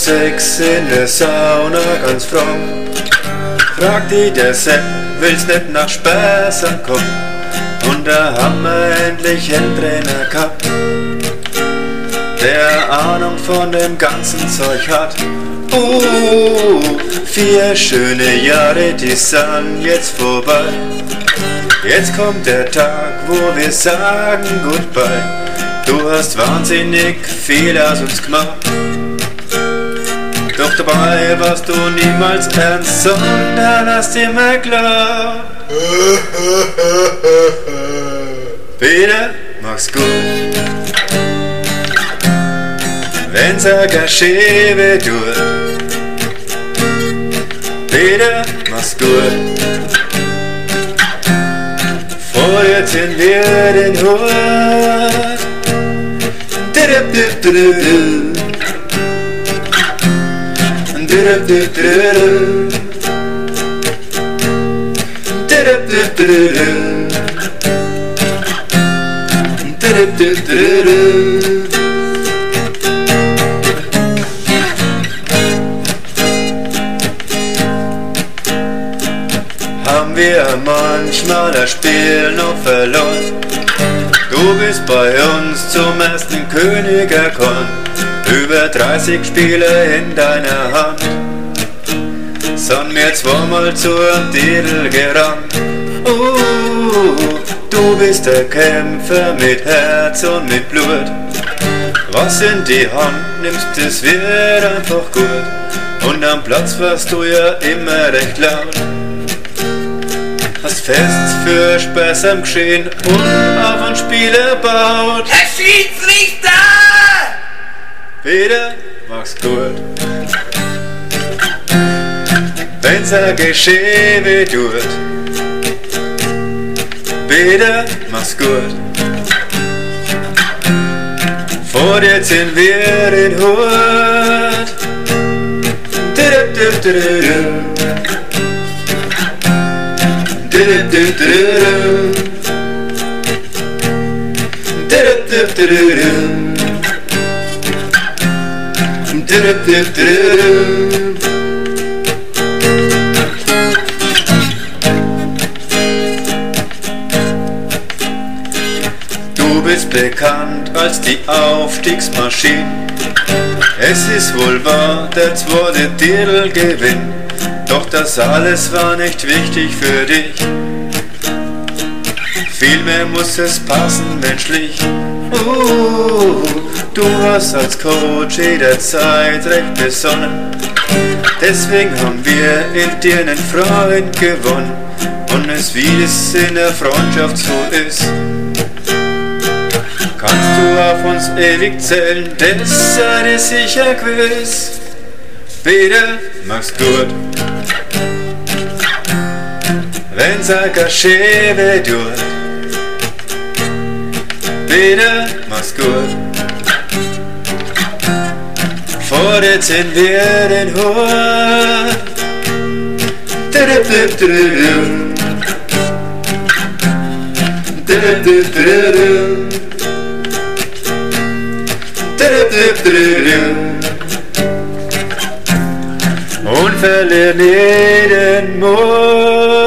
6 in der Sauna ganz fromm. Fragt die der Sepp, will's nicht nach Spessern kommen? Und da haben wir endlich einen Trainer gehabt, der Ahnung von dem ganzen Zeug hat. 4 schöne Jahre, die sind jetzt vorbei. Jetzt kommt der Tag, wo wir sagen Goodbye. Du hast wahnsinnig viel aus uns gemacht, doch dabei warst du niemals ernst, sondern hast immer geglaubt. Peter, mach's gut. Wenn's ein Gasheve tut, Peter, mach's gut. Vor jetzt sind wir den Hut. Haben wir manchmal das Spiel noch verloren? Du bist bei uns zum ersten König gekommen, über 30 Spiele in deiner Hand. Sind mir zweimal zum Titel gerannt. Du bist der Kämpfer mit Herz und mit Blut. Was in die Hand nimmst, das wird einfach gut. Und am Platz warst du ja immer recht laut. Hast fest für Spaß am Geschehen und auf ein Spiel erbaut. Herr Schiedsrichter! Peter, mach's gut. Wenn's ein Geschehen tut, Peter, mach's gut. Vor dir sind wir in Hut. Du bist bekannt als die Aufstiegsmaschine. Es ist wohl wahr, der zweite Titel gewinnt. Doch das alles war nicht wichtig für dich. Vielmehr muss es passen menschlich. Du hast als Coach jederzeit recht besonnen. Deswegen haben wir in dir einen Freund gewonnen. Und es wie es in der Freundschaft so ist, kannst du auf uns ewig zählen, das sei dir sicher gewiss. Peter, mach's gut. Wenn's ein Gasheve tut, Peter, mach's gut. Vor dir sind wir den Hut. Und verlieren jeden Mut.